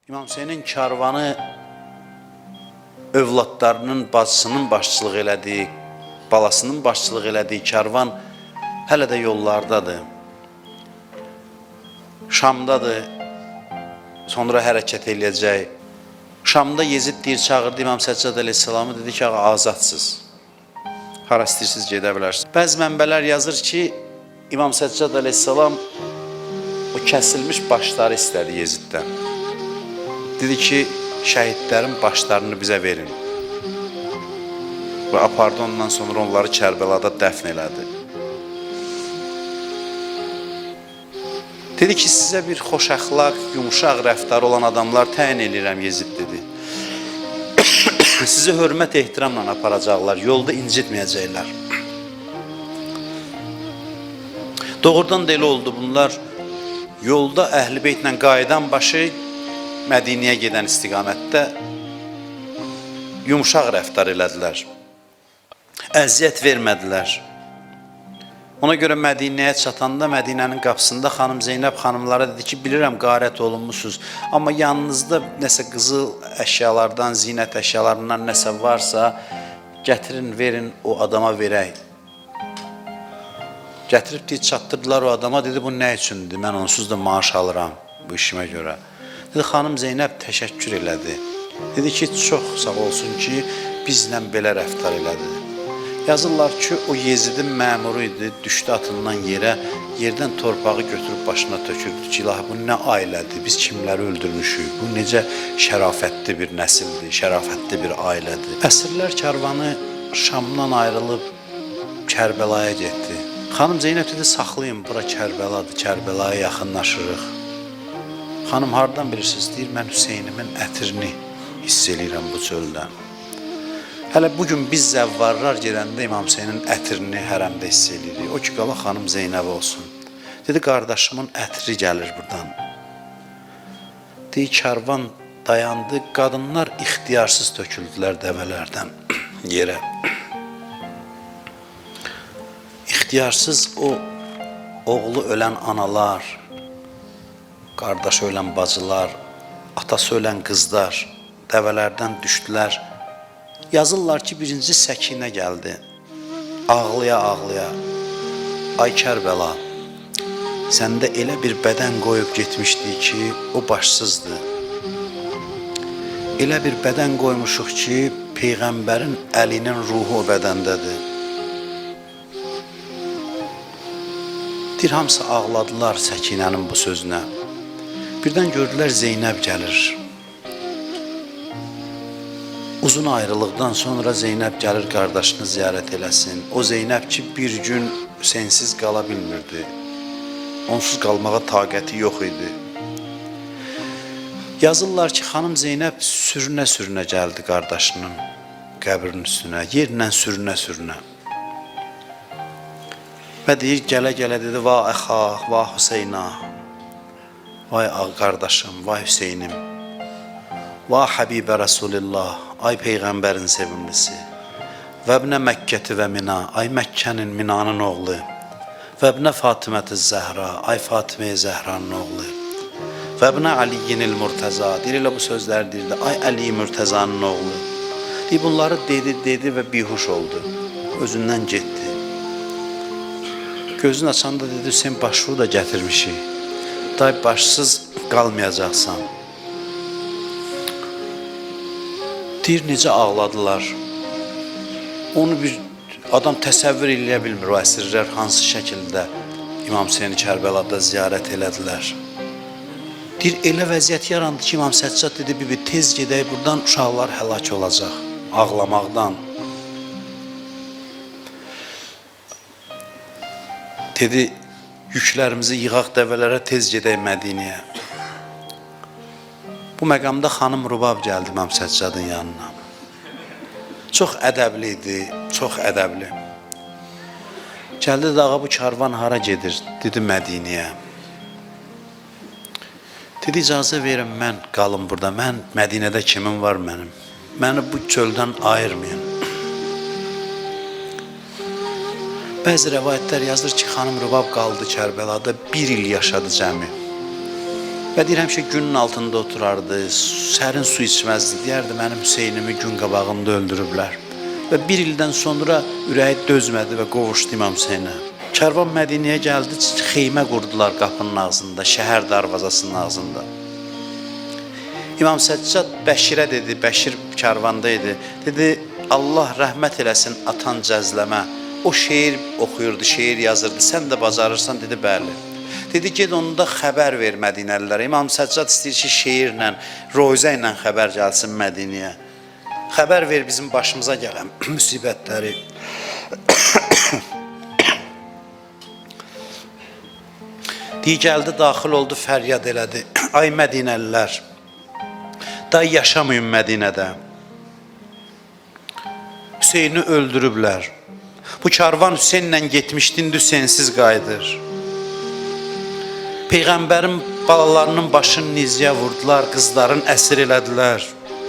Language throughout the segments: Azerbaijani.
İmam Hüseynin karvanı övladlarının bacısının başçılıq elədiyi, balasının başçılıq elədiyi karvan hələ də yollardadır. Şamdadır, sonra hərəkət eləyəcək. Şamda Yezid deyir, çağırdı İmam Səccad əleyhissalamı, dedi ki, ağa azadsız. Hara istəyirsiniz gedə bilərsiniz. Bəzi mənbələr yazır ki, İmam Səccad əleyhissalam o kəsilmiş başları istədi Yeziddən. Dedi ki, şəhidlərin başlarını bizə verin. Və apardı, ondan sonra onları Kərbəlada dəfn elədi. Dedi ki, sizə bir xoş əxlaq, yumuşaq rəftarı olan adamlar təyin edirəm Yezid dedi. Sizi hörmət ehtiramla aparacaqlar, yolda incitməyəcəklər. Doğrudan da elə oldu bunlar. Yolda Əhl-i Beytlə qayıdan başı Mədiniyə gedən istiqamətdə yumuşaq rəftar elədilər. Əziyyət vermədilər. Ona görə Mədiniyə çatanda Mədinənin qapısında xanım Zeynəb xanımlara dedi ki, bilirəm qarət olunmuşsunuz, amma yanınızda nəsə qızıl əşyalardan, zinət əşyalarından nəsə varsa, gətirin, verin, o adama verək. Gətirib deyib, çatdırdılar o adama, dedi, bu nə üçündür, mən onsuz da maaş alıram bu işimə görə. Dedi, xanım Zeynəb təşəkkür elədi. Dedi ki, çox sağ olsun ki, bizlə belə rəftar elədi. Yazırlar ki, o Yezidin məmuru idi, düşdü atından yerə, yerdən torpağı götürüb başına tökürdü ki, ilahi, bu nə ailədir, biz kimləri öldürmüşük, bu necə şərafətli bir nəsildir, şərafətli bir ailədir. Əsirlər karvanı Şamdan ayrılıb Kərbəlaya getdi. Xanım Zeynəb dedi, saxlayın, bura Kərbəladır, Kərbəlaya yaxınlaşırıq. Xanım, hardan bilirsiniz? Deyir, mən Hüseynimin ətrini hiss eləyirəm bu çöldən. Hələ bugün biz zəvvarlar gedəndə İmam Hüseynin ətrini hərəmdə hiss eləyirik. O ki, qala xanım Zeynəb olsun. Dedi, qardaşımın ətri gəlir buradan. Deyir, karvan dayandı, qadınlar ixtiyarsız töküldülər dəvələrdən yerə. İxtiyarsız o oğlu ölən analar, qardaş ölən bacılar, atası ölən qızlar dəvələrdən düşdülər. Yazırlar ki, birinci Səkinə gəldi. Ağlaya-ağlaya, ay Kərbəla, səndə elə bir bədən qoyub getmişdik ki, o başsızdır. Elə bir bədən qoymuşuq ki, Peyğəmbərin əlinin ruhu o bədəndədir. Deyir, hamısı ağladılar Səkinənin bu sözünə. Birdən gördülər Zeynəb gəlir. Uzun ayrılıqdan sonra Zeynəb gəlir qardaşını ziyarət eləsin. O Zeynəb ki, bir gün sensiz qala bilmirdi. Onsuz qalmağa taqəti yox idi. Yazırlar ki, xanım Zeynəb sürünə-sürünə gəldi qardaşının qəbrinin üstünə, yerlə sürünə-sürünə. Və deyir, gələ-gələ dedi, va əxa, va Hüseyna. Vay ağ qardaşım, vay Hüseynim. Va Həbibə Rasulillah, ay Peyğəmbərin sevimlisi. Və ibnə Məkkəti və Mina, ay Məkkənin, Minanın oğlu. Və ibnə Fatiməti Zəhra, ay Fatimə-i Zəhranın oğlu. Və ibnə Aliyyinil Murtəza, deyir elə bu sözlər deyirdi, ay Əli Mürtəzanın oğlu. Deyir, bunları dedi və bihuş oldu, özündən getdi. Gözünü açanda dedi, Hüseyin başvuğu da gətirmişik. Day başsız qalmayacaqsan. Deyir, necə ağladılar. Onu bir adam təsəvvür eləyə bilmir, o əsirlər hansı şəkildə İmam Hüseyni Kərbəlada ziyarət elədilər. Deyir, elə vəziyyət yarandı ki, İmam Səccad dedi, bibi tez gedək, buradan uşaqlar həlak olacaq, ağlamaqdan. Dedi, yüklərimizi yığaq dəvələrə, tez gedək Mədiniyə. Bu məqamda xanım Rubab gəldi İmam Səccadın yanına. Çox ədəbli idi, çox ədəbli. Gəldi, dedi, ağa bu karvan hara gedir? Dedi, Mədiniyə. Dedi, icazə verin, mən qalım burada, mən Mədinədə kimim var mənim? Məni bu çöldən ayırmayın. Bəzi rəvayətlər yazır ki, xanım Rubab qaldı Kərbəlada, 1 il yaşadı cəmi. Və deyir, həmişə günün altında oturardı, sərin su içməzdi. Deyərdi, mənim Hüseynimi gün qabağında öldürüblər. Və bir ildən sonra ürəyi dözmədi və qovuşdu İmam Hüseynə. Kərvan Mədinəyə gəldi, xeymə qurdular qapının ağzında, şəhər darvazasının ağzında. İmam Səccad Bəşirə dedi, Bəşir kərvanda idi. Dedi, Allah rəhmət eləsin atan Cəzləmə. O şeir oxuyurdu, şeir yazırdı. Sən də bacarırsan, dedi, bəli. Dedi, ged onda xəbər ver Mədinəlilərə. İmam Səccad istəyir ki, şeirlə, rozə ilə xəbər gəlsin Mədinəyə. Xəbər ver bizim başımıza gələn müsibətləri. Deyir, gəldi, daxil oldu, fəryad elədi. Ay Mədinəlilər, da yaşamayın Mədinədə. Hüseyni öldürüblər. Bu karvan Hüseynlə getmişdi, indi Hüseynsiz qayıdır. Peyğəmbərin balalarının başını nizyə vurdular, qızların əsir elədilər.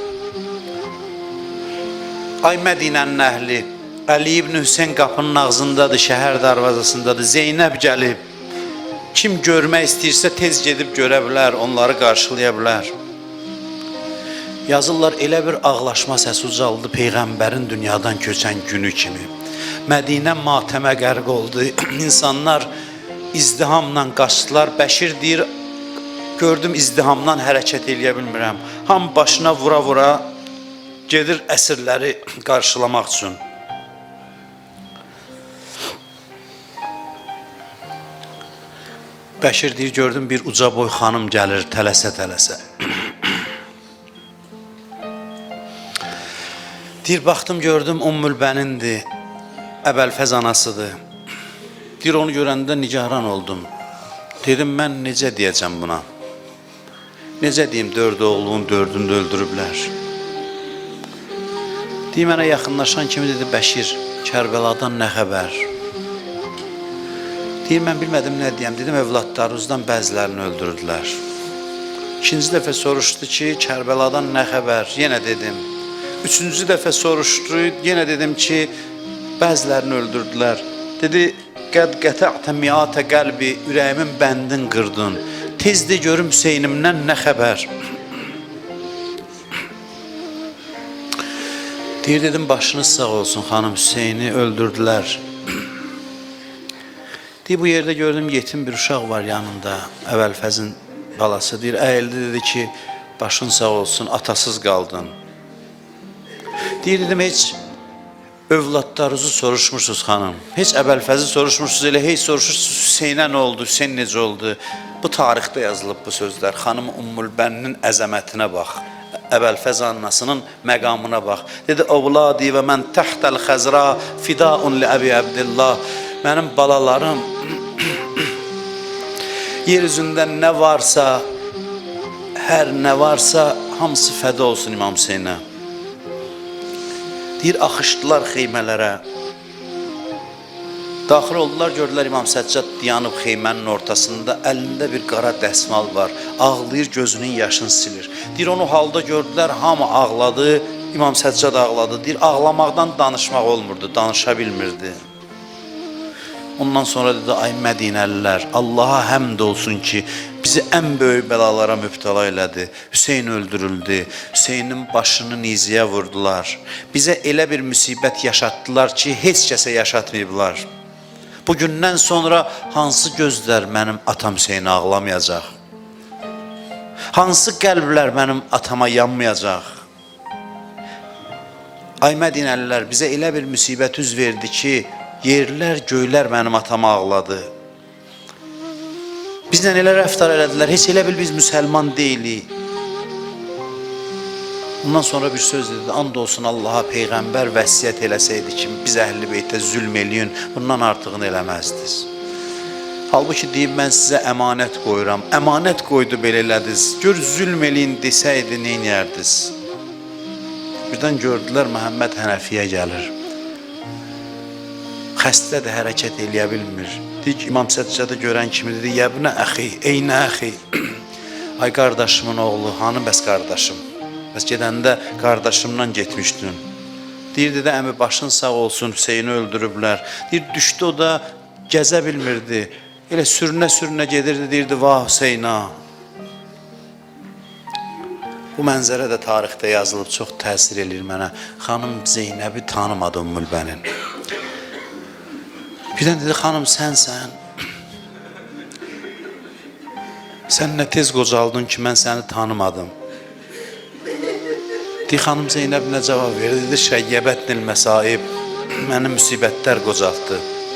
Ay Mədinənin əhli, Əli ibn Hüseyn qapının ağzındadır, şəhər darvazasındadır, Zeynəb gəlib. Kim görmək istəyirsə tez gedib görə bilər, onları qarşılaya bilər. Yazırlar, elə bir ağlaşma səsi ucaldı Peyğəmbərin dünyadan köçən günü kimi. Mədinə matəmə qərq oldu, insanlar izdihamla qaçdılar. Bəşir deyir, gördüm izdihamdan hərəkət eləyə bilmirəm. Ham başına vura-vura gedir əsirləri qarşılamaq üçün. Bəşir deyir, gördüm bir uca boy xanım gəlir tələsə-tələsə. Deyir, baxdım, gördüm Ümmülbənindir, Əbəlfəz anasıdır. Deyir, onu görəndə nigaran oldum. Dedim, mən necə deyəcəm buna? Necə deyim, 4 oğlunun 4'ünü də öldürüblər. Deyir, mənə yaxınlaşan kimi dedi, Bəşir, Kərbəladan nə xəbər? Deyir, mən bilmədim nə deyəm. Dedim, evlatlarınızdan bəzilərini öldürdülər. İkinci dəfə soruşdu ki, Kərbəladan nə xəbər? Yenə dedim. Üçüncü dəfə soruşdu, yenə dedim ki, bəzilərini öldürdülər. Dedi, qəd qətə'tə mi'atə qəlbi, ürəyimin bəndin qırdın. Tez de görüm Hüseynimdən nə xəbər? Deyir, dedim, başınız sağ olsun, xanım Hüseyni öldürdülər. Deyir, bu yerdə gördüm, yetim bir uşaq var yanında, Əbəlfəzin balası. Deyir, əyildi, dedi ki, başın sağ olsun, atasız qaldın. Deyir, dedim, heç övladlarınızı soruşmursunuz xanım. Heç Əbəlfəzi soruşmursunuz, elə heç soruşursunuz, Hüseynə nə oldu, Hüseyn necə oldu? Bu tarixdə yazılıb bu sözlər. Xanım Ümmülbəninin əzəmətinə bax. Əbəlfəz annasının məqamına bax. Dedi, Ovladi və mən təhtəl xəzra fidaun li Əbi Əbdillah. Mənim balalarım yer üzündə nə varsa, hər nə varsa hamısı fəda olsun İmam Hüseynə. Deyir, axışdılar xeymələrə. Daxil oldular, gördülər İmam Səccad dayanıb xeymənin ortasında, əlində bir qara dəsmal var. Ağlayır, gözünün yaşını silir. Deyir, onu halda gördülər, hamı ağladı, İmam Səccad ağladı. Deyir, ağlamaqdan danışmaq olmurdu, danışa bilmirdi. Ondan sonra dedi, ay Mədinəlilər, Allaha həmd olsun ki, bizi ən böyük bəlalara mübtəla elədi. Hüseyn öldürüldü, Hüseynin başını nizəyə vurdular. Bizə elə bir müsibət yaşatdılar ki, heç kəsə yaşatmayıblar. Bugündən sonra hansı gözlər mənim atam Hüseyni ağlamayacaq? Hansı qəlblər mənim atama yanmayacaq? Ay Mədinəlilər, bizə elə bir müsibət üz verdi ki, yerlər, göylər mənim atama ağladı. Bizlə elə rəftar elədilər, heç elə bil biz müsəlman deyilik. Ondan sonra bir söz dedi, and olsun Allaha, Peyğəmbər vəsiyyət eləsəydi ki, biz əhl-i beytə zülm eləyin, bundan artığını eləməzdiniz. Halbuki deyib, mən sizə əmanət qoyuram, əmanət qoydu belə elədiniz, gör zülm eləyin desəydi, neyniyərdiniz? Birdən gördülər, Məhəmməd Hənəfiyə gəlir. Xəstədir, hərəkət eləyə bilmir. Deyir ki, İmam Səccadı görən kimi dedi, yəbnə əxi, eynə əxi. Ay qardaşımın oğlu, hanı bəs qardaşım? Bəs gedəndə qardaşımdan getmişdin. Deyir, dedi, əmi başın sağ olsun, Hüseyni öldürüblər. Deyir, düşdü o da gəzə bilmirdi. Elə sürünə-sürünə gedirdi, deyirdi, vah Hüseyna. Bu mənzərə də tarixdə yazılıb, çox təsir eləyir mənə. Xanım Zeynəbi tanımadı Ümmülbənin. Birdən dedi, xanım sənsən. Sən nə tez qocaldın ki, mən səni tanımadım. Dedi, xanım Zeynəb nə cavab verdi? Dedi, şəyyəbətnil məsaib, məni müsibətlər qocaltdı.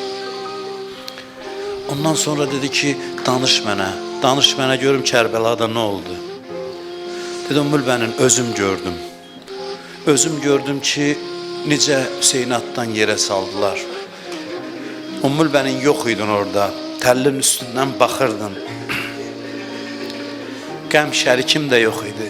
Ondan sonra dedi ki, danış mənə görüm Kərbəlada nə oldu? Dedi, Ümmülbənin özüm gördüm. Özüm gördüm ki, necə Hüseyni atdan yerə saldılar. Ümmülbənin yox idin orada, təllin üstündən baxırdın. Qəm şərikim də yox idi.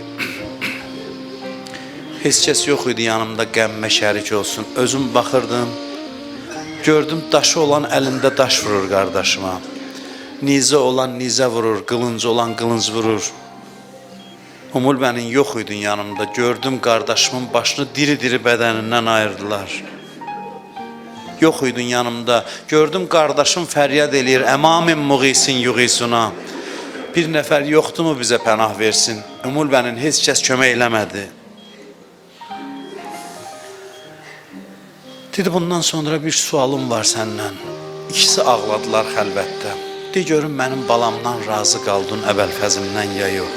Heç kəs yox idi yanımda qəmmə şərik olsun. Özüm baxırdım, gördüm daşı olan əlində daş vurur qardaşıma. Nizə olan nizə vurur, qılınc olan qılınc vurur. Ümmülbənin yox idin yanımda, gördüm qardaşımın başını diri-diri bədənindən ayırdılar. Yox idin yanımda, gördüm qardaşım fəryad eləyir, əmamin muğisin yuğisuna. Bir nəfər yoxdur mu bizə pənah versin? Ümmülbənin heç kəs kömək eləmədi. Dedi, bundan sonra bir sualım var səndən. İkisi ağladılar xəlvətdə. De, görüm mənim balamdan razı qaldın əvvəlfəzimdən ya yox.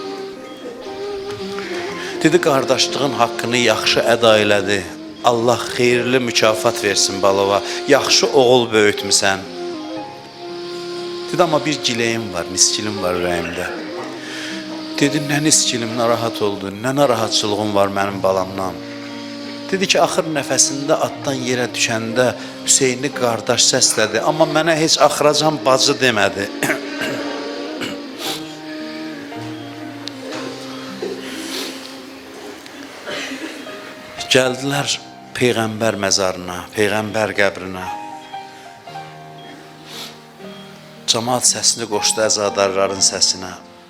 Dedi, qardaşlığın haqqını yaxşı əda elədi. Allah xeyirli mükafat versin balava. Yaxşı oğul böyütmüsən. Dedi, amma bir giləyim var, niskilim var ürəyimdə. Dedi, nə niskilim narahat oldu, nə narahatçılığım var mənim balamdan. Dedi ki, axır nəfəsində atdan yerə düşəndə Hüseyni qardaş səslədi, amma mənə heç axıracan bacı demədi. Gəldilər Peyğəmbər məzarına, Peyğəmbər qəbrinə. Cəmaat səsini qoşdu əzadarların səsinə.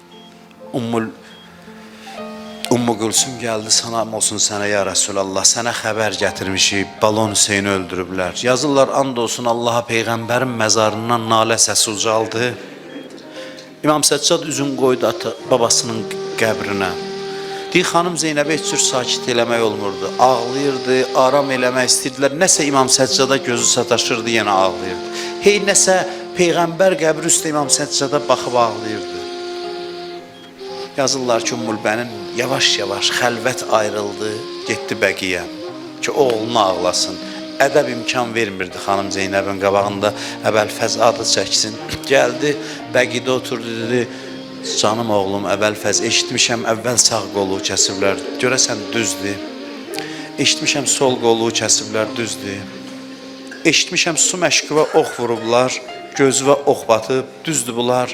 Ümmü Gülsüm gəldi, salam olsun sənə ya Rəsulallah, sənə xəbər gətirmişik, balon Hüseyni öldürüblər. Yazırlar, and olsun Allaha Peyğəmbərin məzarından nalə səsi ucaldı. İmam Səccad üzün qoydu babasının qəbrinə. Deyir, xanım Zeynəbə heç cür sakit eləmək olmurdu. Ağlayırdı, aram eləmək istəyirdilər. Nəsə İmam Səccada gözü sataşırdı, yenə ağlayırdı. Hey, nəsə Peyğəmbər qəbri üstə İmam Səccada baxıb ağlayırdı. Yazırlar ki, Ümmülbənin yavaş-yavaş xəlvət ayrıldı, getdi Bəqiyə ki, oğlunu ağlasın. Ədəb imkan vermirdi xanım Zeynəbin qabağında Əbəlfəz adı çəksin. Gəldi, Bəqidə oturdu, dedi, canım oğlum Əbəlfəz, eşitmişəm əvvəl sağ qolu kəsiblər, görəsən düzdür. Eşitmişəm sol qolu kəsiblər, düzdür. Eşitmişəm su məşqivə ox vurublar, gözüvə ox batıb, düzdür bunlar.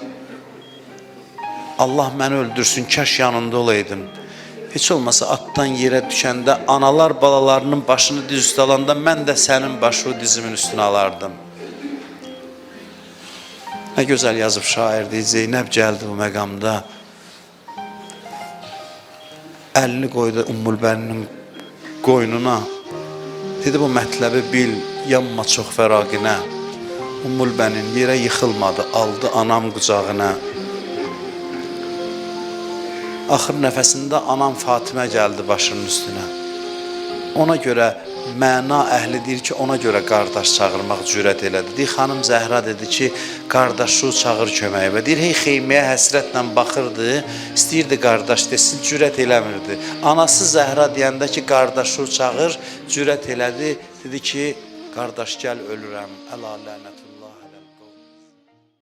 Allah məni öldürsün, kaş yanında olaydım. Heç olmasa atdan yerə düşəndə analar balalarının başını diz üstə alanda mən də sənin başını dizimin üstünə alardım. Nə gözəl yazıb şairdir. Zeynəb gəldi bu məqamda. Əlini qoydu Ümmülbəninin qoynuna. Dedi, bu mətləbi bil, yanma çox fəraqinə. Ümmülbənin yerə yıxılmadı, aldı anam qucağına. Axır nəfəsində anam Fatimə gəldi başının üstünə. Ona görə məna əhli deyir ki, ona görə qardaş çağırmaq cürət elədi. Deyir, xanım Zəhra dedi ki, qardaşı çağır köməyimə. Deyir, hey xeyməyə həsrətlə baxırdı, istəyirdi qardaş desin, cürət eləmirdi. Anası Zəhra deyəndə ki, qardaşı çağır, cürət elədi. Dedi ki, qardaş gəl ölürəm, əla lənətullah.